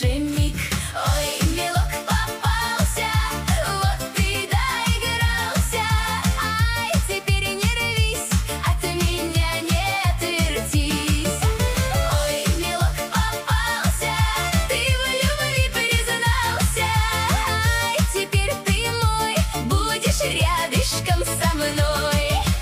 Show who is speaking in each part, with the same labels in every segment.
Speaker 1: хороший миг. Ой, милок попался, вот ты доигрался. Ай, теперь не рвись, от меня не отвертись. Ой, милок попался, ты в любви признался. Ай, теперь ты мой, будешь рядышком со мной.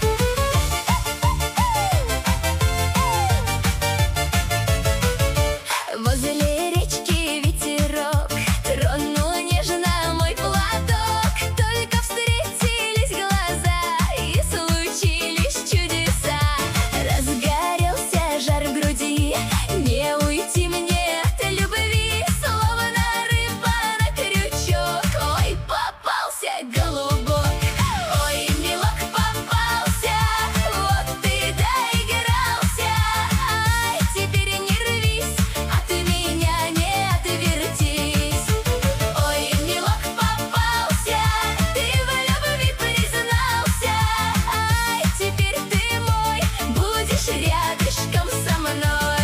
Speaker 1: Возле речки ветерок тронул нежно мой платок. Только встретились глаза и случились чудеса. Разгорелся жар в груди, не уйти мне от любви, словно рыба на крючок. Ой, попался голубок. Ой, милок попался, вот ты доигрался. Ай, теперь не рвись, от меня не отвертись. Ой, милок попался, ты в любви признался. Ай, теперь ты мой, будешь рядышком со мной.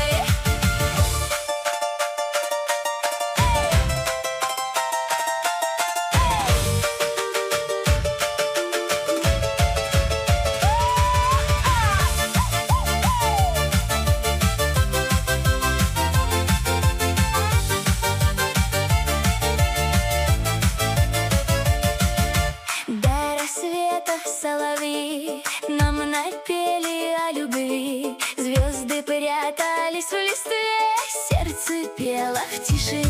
Speaker 1: До рассвета соловьи нам напели о любви. Звезды прятались в листве, сердце пело в тишине.